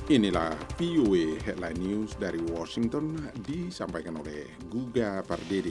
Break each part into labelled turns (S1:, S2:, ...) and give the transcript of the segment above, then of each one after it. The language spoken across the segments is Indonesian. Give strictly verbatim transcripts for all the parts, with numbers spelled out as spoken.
S1: Inilah V O A Headline News dari Washington disampaikan oleh Guga Pardede.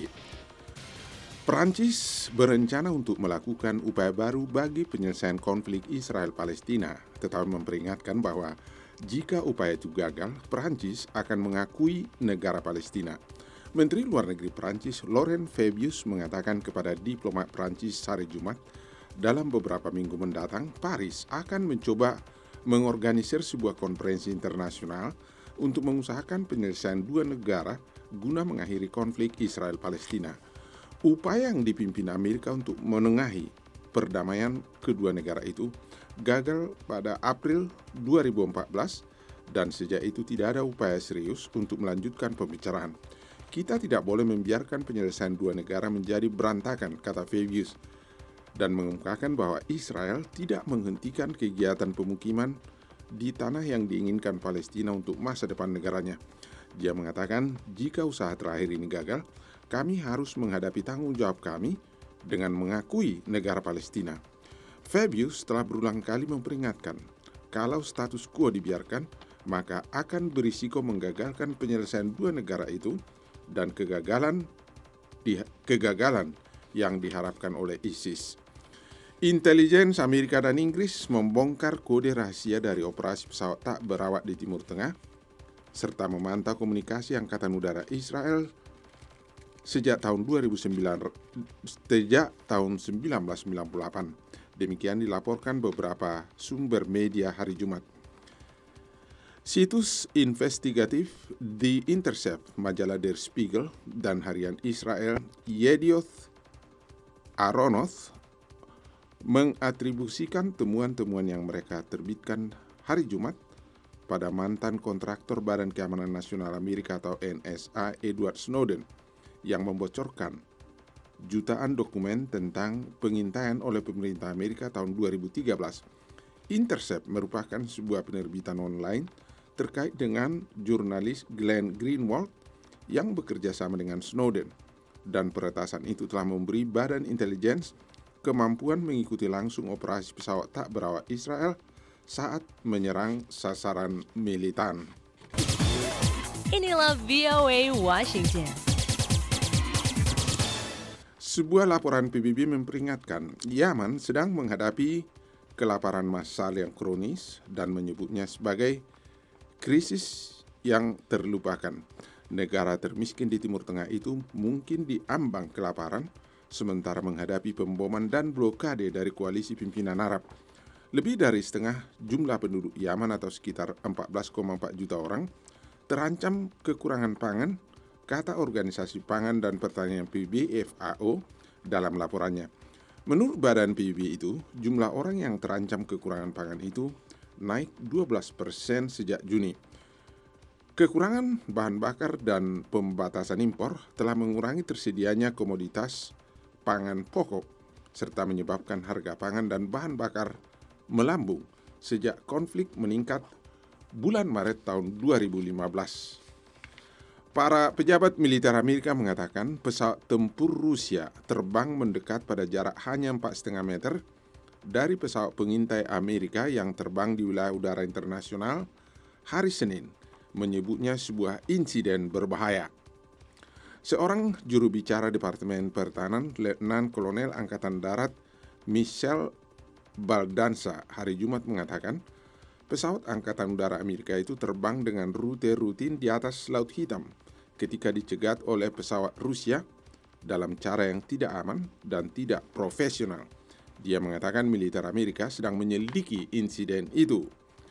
S1: Perancis berencana untuk melakukan upaya baru bagi penyelesaian konflik Israel-Palestina, tetapi memperingatkan bahwa jika upaya itu gagal, Perancis akan mengakui negara Palestina. Menteri Luar Negeri Perancis Laurent Fabius mengatakan kepada diplomat Perancis hari Jumat, dalam beberapa minggu mendatang, Paris akan mencoba mengorganisir sebuah konferensi internasional untuk mengusahakan penyelesaian dua negara guna mengakhiri konflik Israel-Palestina. Upaya yang dipimpin Amerika untuk menengahi perdamaian kedua negara itu gagal pada April dua ribu empat belas dan sejak itu tidak ada upaya serius untuk melanjutkan pembicaraan. Kita tidak boleh membiarkan penyelesaian dua negara menjadi berantakan, kata Fabius, dan mengemukakan bahwa Israel tidak menghentikan kegiatan pemukiman di tanah yang diinginkan Palestina untuk masa depan negaranya. Dia mengatakan, jika usaha terakhir ini gagal, kami harus menghadapi tanggung jawab kami dengan mengakui negara Palestina. Fabius telah berulang kali memperingatkan, kalau status quo dibiarkan, maka akan berisiko menggagalkan penyelesaian dua negara itu dan kegagalan, di, kegagalan yang diharapkan oleh ISIS. Intelijen Amerika dan Inggris membongkar kode rahasia dari operasi pesawat tak berawak di Timur Tengah, serta memantau komunikasi Angkatan Udara Israel sejak tahun dua ribu sembilan, sejak tahun seribu sembilan ratus sembilan puluh delapan. Demikian dilaporkan beberapa sumber media hari Jumat. Situs investigatif The Intercept, majalah Der Spiegel, dan harian Israel Yedioth Aronoth mengatribusikan temuan-temuan yang mereka terbitkan hari Jumat pada mantan kontraktor Badan Keamanan Nasional Amerika atau N S A Edward Snowden yang membocorkan jutaan dokumen tentang pengintaian oleh pemerintah Amerika tahun dua ribu tiga belas. Intercept merupakan sebuah penerbitan online terkait dengan jurnalis Glenn Greenwald yang bekerja sama dengan Snowden, dan peretasan itu telah memberi Badan Intelijen kemampuan mengikuti langsung operasi pesawat tak berawak Israel saat menyerang sasaran militan.
S2: Inilah V O A Washington.
S1: Sebuah laporan P B B memperingatkan Yaman sedang menghadapi kelaparan massal yang kronis dan menyebutnya sebagai krisis yang terlupakan. Negara termiskin di Timur Tengah itu mungkin diambang kelaparan sementara menghadapi pemboman dan blokade dari koalisi pimpinan Arab. Lebih dari setengah jumlah penduduk Yaman atau sekitar empat belas koma empat juta orang terancam kekurangan pangan, kata Organisasi Pangan dan Pertanian P B B F A O dalam laporannya. Menurut badan P B B itu, jumlah orang yang terancam kekurangan pangan itu naik dua belas persen sejak Juni. Kekurangan bahan bakar dan pembatasan impor telah mengurangi tersedianya komoditas pangan pokok, serta menyebabkan harga pangan dan bahan bakar melambung sejak konflik meningkat bulan Maret tahun dua ribu lima belas. Para pejabat militer Amerika mengatakan pesawat tempur Rusia terbang mendekat pada jarak hanya empat koma lima meter dari pesawat pengintai Amerika yang terbang di wilayah udara internasional hari Senin, menyebutnya sebuah insiden berbahaya. Seorang juru bicara Departemen Pertahanan, Letnan Kolonel Angkatan Darat Michel Baldanza hari Jumat mengatakan, pesawat Angkatan Udara Amerika itu terbang dengan rute rutin di atas Laut Hitam ketika dicegat oleh pesawat Rusia dalam cara yang tidak aman dan tidak profesional. Dia mengatakan militer Amerika sedang menyelidiki insiden itu.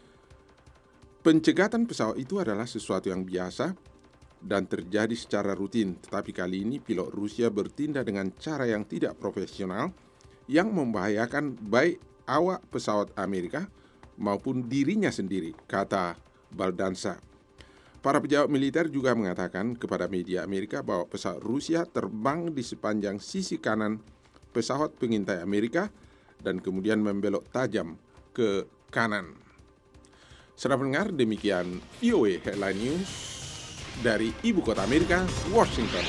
S1: Pencegatan pesawat itu adalah sesuatu yang biasa dan terjadi secara rutin, tetapi kali ini pilot Rusia bertindak dengan cara yang tidak profesional yang membahayakan baik awak pesawat Amerika maupun dirinya sendiri, kata Baldanza. Para pejabat militer juga mengatakan kepada media Amerika bahwa pesawat Rusia terbang di sepanjang sisi kanan pesawat pengintai Amerika dan kemudian membelok tajam ke kanan. Saudara pendengar, demikian V O A Headline News dari Ibu Kota Amerika, Washington.